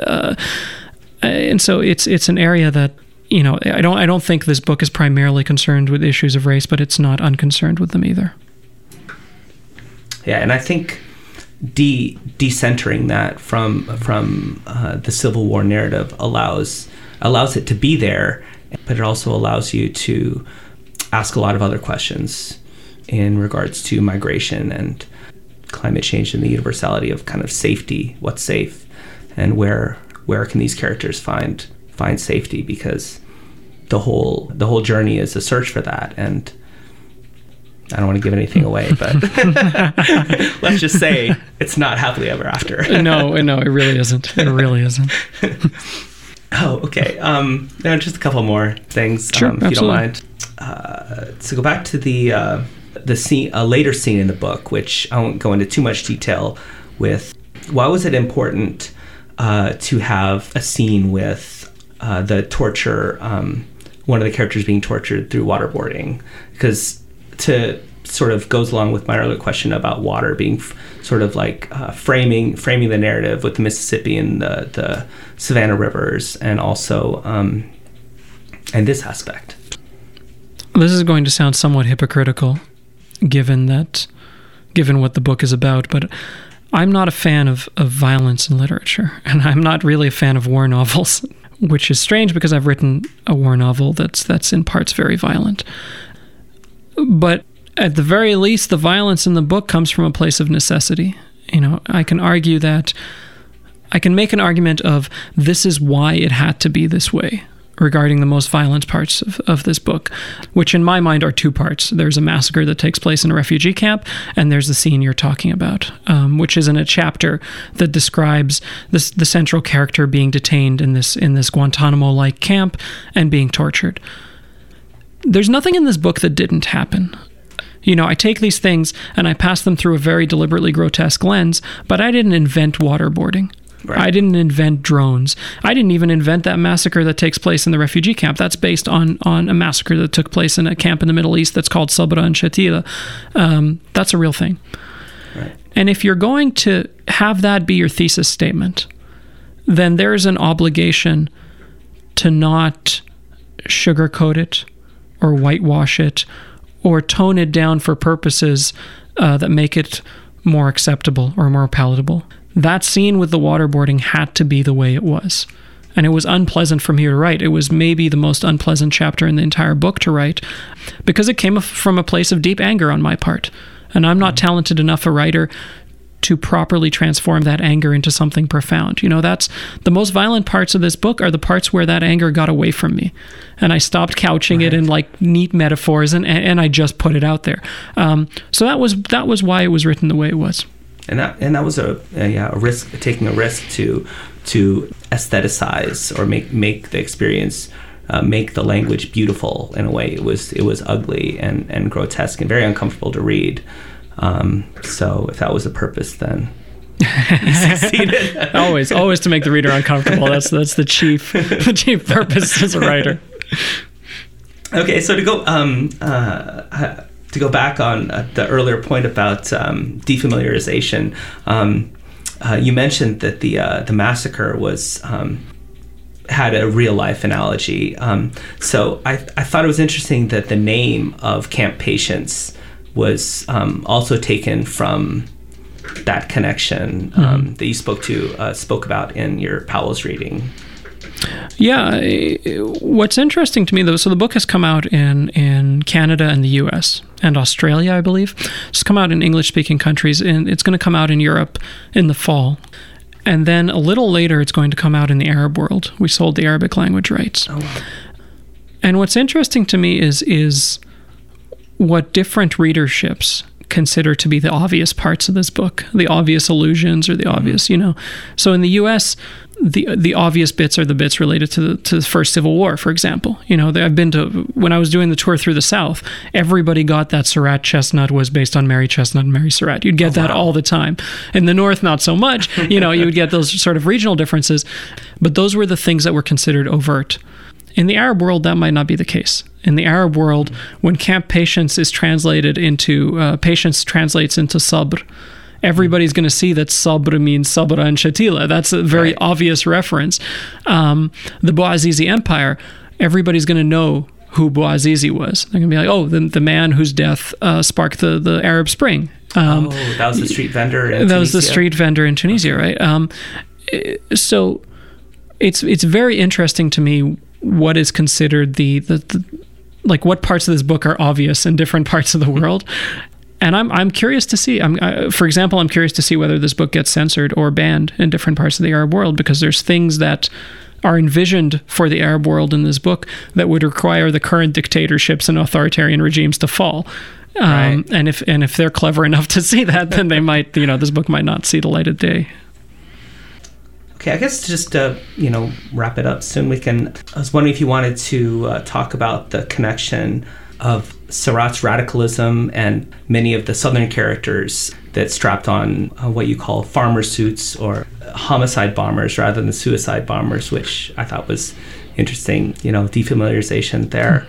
and so it's an area that, you know, I don't think this book is primarily concerned with issues of race, but it's not unconcerned with them either. Yeah, and I think decentering that from the Civil War narrative allows it to be there, but it also allows you to ask a lot of other questions in regards to migration and climate change and the universality of kind of safety, what's safe, and where can these characters find safety, because the whole journey is a search for that. And I don't want to give anything away, but let's just say it's not happily ever after. No, it really isn't. It really isn't. Oh, okay. Now just a couple more things, sure, if you don't mind. So go back to the scene, a later scene in the book, which I won't go into too much detail with. Why was it important to have a scene with the torture, one of the characters being tortured through waterboarding? Because to sort of goes along with my earlier question about water being sort of like framing the narrative with the Mississippi and the Savannah rivers, and also and this aspect. This is going to sound somewhat hypocritical, given what the book is about, but I'm not a fan of violence in literature, and I'm not really a fan of war novels, which is strange because I've written a war novel that's in parts very violent. But at the very least, the violence in the book comes from a place of necessity. You know, I can make an argument of this is why it had to be this way regarding the most violent parts of this book, which in my mind are two parts. There's a massacre that takes place in a refugee camp, and there's the scene you're talking about, which is in a chapter that describes the central character being detained in this Guantanamo-like camp and being tortured. There's nothing in this book that didn't happen. You know, I take these things and I pass them through a very deliberately grotesque lens, but I didn't invent waterboarding. Right. I didn't invent drones. I didn't even invent that massacre that takes place in the refugee camp. That's based on a massacre that took place in a camp in the Middle East that's called Sabra and Shatila. That's a real thing. Right. And if you're going to have that be your thesis statement, then there's an obligation to not sugarcoat it or whitewash it or tone it down for purposes that make it more acceptable or more palatable. That scene with the waterboarding had to be the way it was. And it was unpleasant for me to write. It was maybe the most unpleasant chapter in the entire book to write, because it came from a place of deep anger on my part. And I'm not talented enough a writer to properly transform that anger into something profound. That's the most violent parts of this book are the parts where that anger got away from me, and I stopped couching it in like neat metaphors, and I just put it out there. So that was why it was written the way it was. And that was a risk, taking a risk to aestheticize or make the experience, make the language beautiful in a way. It was ugly and grotesque and very uncomfortable to read. So if that was the purpose, then you succeeded. always to make the reader uncomfortable. That's the chief purpose as a writer. Okay, so to go back on the earlier point about defamiliarization, you mentioned that the massacre was had a real life analogy. So I thought it was interesting that the name of Camp Patience was also taken from that connection that you spoke about in your Powell's reading. Yeah, what's interesting to me, though, so the book has come out in Canada and the US and Australia, I believe. It's come out in English-speaking countries, and it's going to come out in Europe in the fall. And then a little later, it's going to come out in the Arab world. We sold the Arabic language rights. Oh, wow. And what's interesting to me is what different readerships consider to be the obvious parts of this book, the obvious allusions or the obvious, So in the U.S., the obvious bits are the bits related to the first Civil War, for example. I've been to, when I was doing the tour through the South, everybody got that Surratt chestnut was based on Mary Chestnut and Mary Surratt. You'd get that all the time. In the North, not so much. You would get those sort of regional differences, but those were the things that were considered overt. In the Arab world, that might not be the case. In the Arab world, when Camp Patience is translated into, patience translates into sabr, everybody's going to see that sabr means sabra and shatila. That's a very obvious reference. The Bouazizi Empire, everybody's going to know who Bouazizi was. They're going to be like, oh, the man whose death sparked the Arab Spring. That was the street vendor in Tunisia. That was the street vendor in Tunisia, right? So it's very interesting to me what is considered the like what parts of this book are obvious in different parts of the world. And I'm curious to see. For example, I'm curious to see whether this book gets censored or banned in different parts of the Arab world, because there's things that are envisioned for the Arab world in this book that would require the current dictatorships and authoritarian regimes to fall. And if they're clever enough to see that, then they might, this book might not see the light of day. Okay, I guess just to, wrap it up soon, I was wondering if you wanted to talk about the connection of Surratt's radicalism and many of the Southern characters that strapped on what you call farmer suits or homicide bombers rather than suicide bombers, which I thought was interesting, defamiliarization there.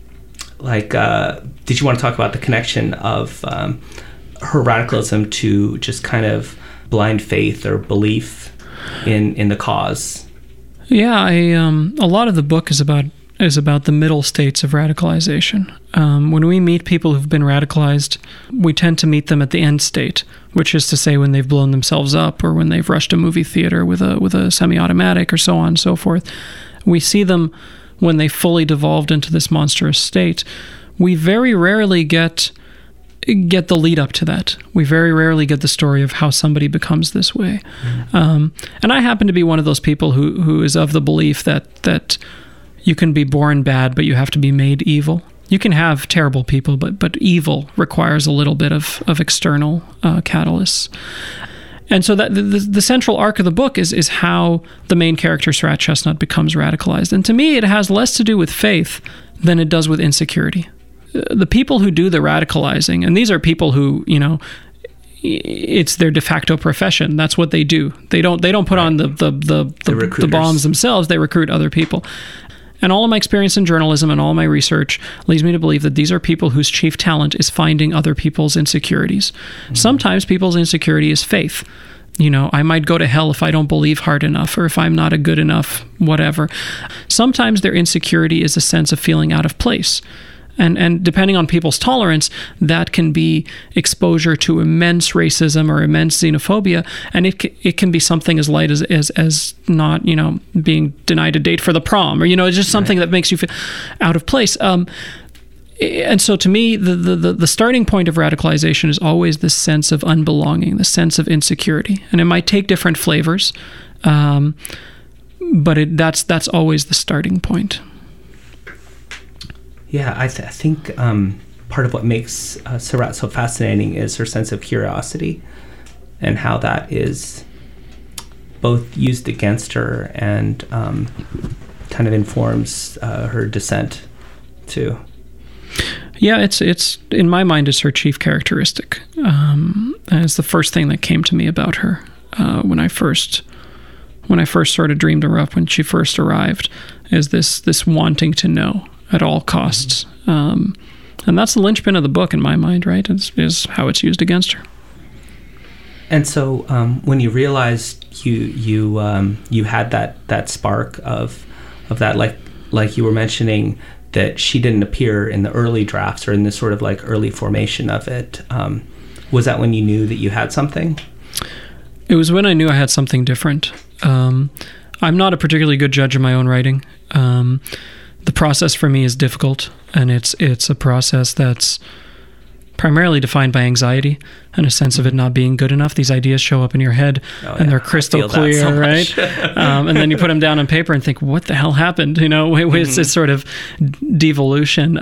Did you want to talk about the connection of her radicalism to just kind of blind faith or belief in the cause? Yeah, a lot of the book is about the middle states of radicalization. When we meet people who've been radicalized, we tend to meet them at the end state, which is to say when they've blown themselves up or when they've rushed a movie theater with a semi-automatic or so on and so forth. We see them when they fully devolved into this monstrous state. We very rarely get the lead up to that. We very rarely get the story of how somebody becomes this way. And I happen to be one of those people who is of the belief that you can be born bad, but you have to be made evil. You can have terrible people, but evil requires a little bit of external catalysts. And so that the central arc of the book is how the main character, Surratt Chestnut, becomes radicalized. And to me, it has less to do with faith than it does with insecurity. The people who do the radicalizing, and these are people who, it's their de facto profession. That's what they do. They don't put on the bombs themselves. They recruit other people. And all of my experience in journalism and all of my research leads me to believe that these are people whose chief talent is finding other people's insecurities. Mm-hmm. Sometimes people's insecurity is faith. I might go to hell if I don't believe hard enough or if I'm not a good enough whatever. Sometimes their insecurity is a sense of feeling out of place. And depending on people's tolerance, that can be exposure to immense racism or immense xenophobia, and it can be something as light as not being denied a date for the prom, or it's just something that makes you feel out of place. and so to me, the starting point of radicalization is always this sense of unbelonging, the sense of insecurity, and it might take different flavors, but that's always the starting point. Yeah, I think part of what makes Sarat so fascinating is her sense of curiosity, and how that is both used against her and kind of informs her dissent too. Yeah, it's in my mind, it's her chief characteristic. And it's the first thing that came to me about her when I first sort of dreamed her up when she first arrived, is this wanting to know at all costs. And that's the linchpin of the book in my mind, right? Is how it's used against her. And so when you realized you had that spark of that, like you were mentioning, that she didn't appear in the early drafts or in this sort of like early formation of it, was that when you knew that you had something? It was when I knew I had something different. I'm not a particularly good judge of my own writing. The process for me is difficult, and it's a process that's primarily defined by anxiety and a sense of it not being good enough. These ideas show up in your head, and they're crystal clear, so right? And then you put them down on paper and think, "What the hell happened?" You know, it's this sort of devolution.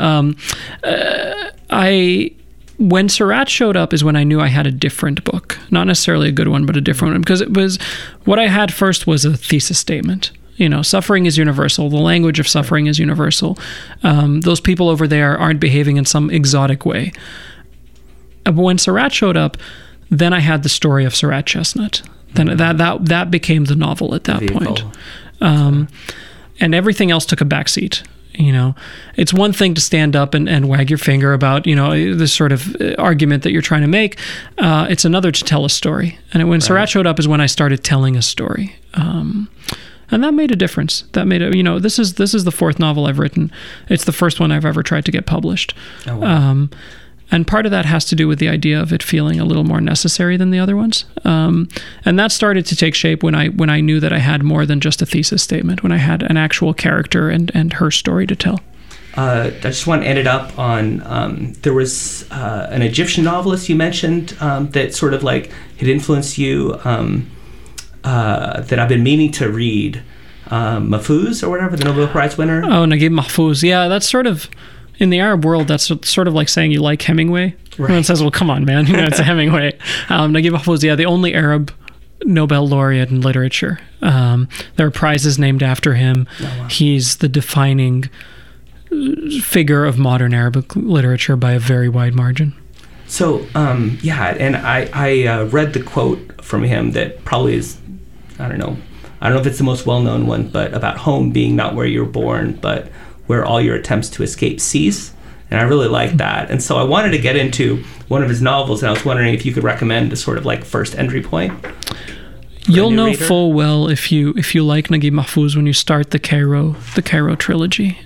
When Sarat showed up is when I knew I had a different book, not necessarily a good one, but a different one, because it was what I had first was a thesis statement. You know, suffering is universal. The language of suffering is universal. Those people over there aren't behaving in some exotic way. But when Sarat showed up, then I had the story of Sarat Chestnut. Then that became the novel at that point. And everything else took a backseat. You know, it's one thing to stand up and wag your finger about, you know, this sort of argument that you're trying to make. It's another to tell a story. And when Sarat showed up is when I started telling a story. And that made a difference. That made it, you know, this is the fourth novel I've written. It's the first one I've ever tried to get published. Oh, wow. And part of that has to do with the idea of it feeling a little more necessary than the other ones. And that started to take shape when I knew that I had more than just a thesis statement, when I had an actual character and her story to tell. I just want to end it up on, there was an Egyptian novelist you mentioned that sort of like had influenced you, that I've been meaning to read, Mahfouz or whatever, the Nobel Prize winner. Oh, Naguib Mahfouz. Yeah, that's sort of, in the Arab world, that's sort of like saying you like Hemingway. Right. Everyone says, well, come on, man, you know, it's a Hemingway. Naguib Mahfouz, yeah, the only Arab Nobel laureate in literature. There are prizes named after him. Oh, wow. He's the defining figure of modern Arabic literature by a very wide margin. So, yeah, and I read the quote from him that probably is, I don't know if it's the most well-known one, but about home being not where you're born, but where all your attempts to escape cease. And I really like that. And so I wanted to get into one of his novels, and I was wondering if you could recommend a sort of like first entry point. You'll know full well if you like Naguib Mahfouz when you start the Cairo trilogy.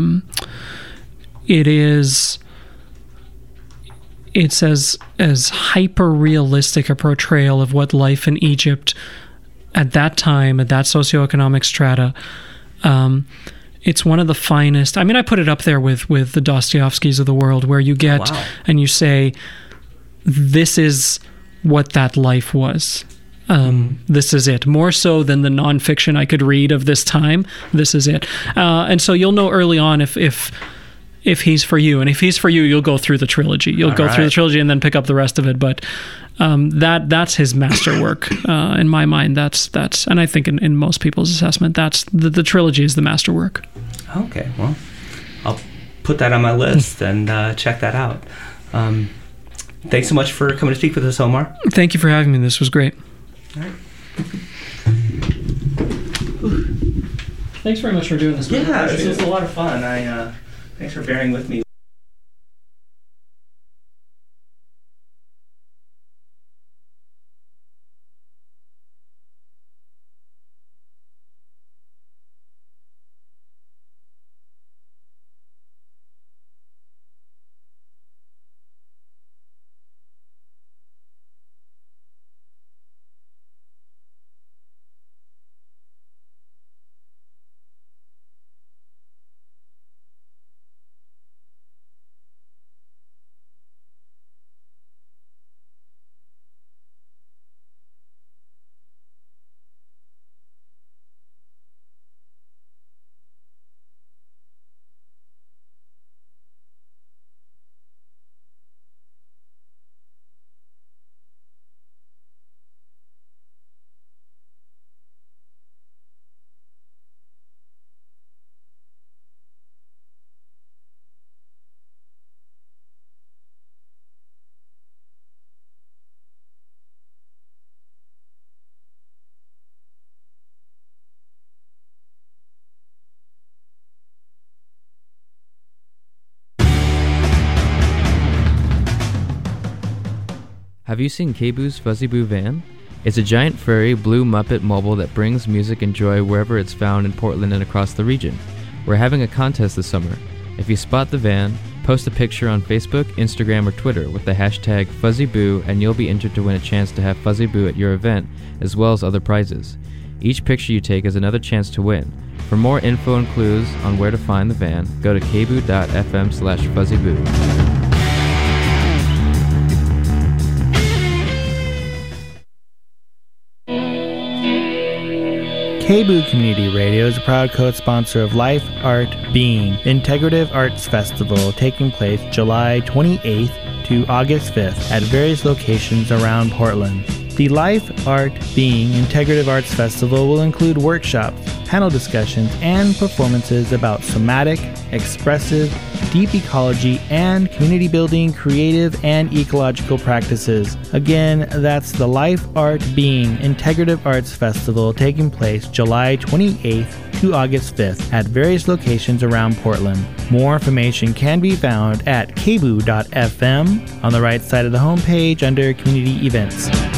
It's as hyper realistic a portrayal of what life in Egypt at that time, at that socioeconomic strata. It's one of the finest. I mean, I put it up there with the Dostoevskys of the world, where you get and you say, this is what that life was. This is it. More so than the nonfiction I could read of this time, this is it. And so you'll know early on if he's for you. And if he's for you, you'll go through the trilogy. You'll go through the trilogy and then pick up the rest of it. But that's his masterwork. In my mind, that's and I think in most people's assessment, that's the trilogy is the masterwork. Okay, well, I'll put that on my list and check that out. Thanks so much for coming to speak with us, Omar. Thank you for having me. This was great. All right. Thanks very much for doing this. Yeah, this was a lot of fun. Thanks for bearing with me. Have you seen KBOO's Fuzzy Boo van? It's a giant furry blue Muppet mobile that brings music and joy wherever it's found in Portland and across the region. We're having a contest this summer. If you spot the van, post a picture on Facebook, Instagram, or Twitter with the hashtag FuzzyBoo and you'll be entered to win a chance to have Fuzzy Boo at your event, as well as other prizes. Each picture you take is another chance to win. For more info and clues on where to find the van, go to kboo.fm/fuzzyboo. KBOO Community Radio is a proud co-sponsor of Life, Art, Being, Integrative Arts Festival taking place July 28th to August 5th at various locations around Portland. The Life, Art, Being, Integrative Arts Festival will include workshops, panel discussions, and performances about somatic, expressive, deep ecology, and community building, creative, and ecological practices. Again, that's the Life, Art, Being, Integrative Arts Festival taking place July 28th to August 5th at various locations around Portland. More information can be found at kboo.fm on the right side of the homepage under Community Events.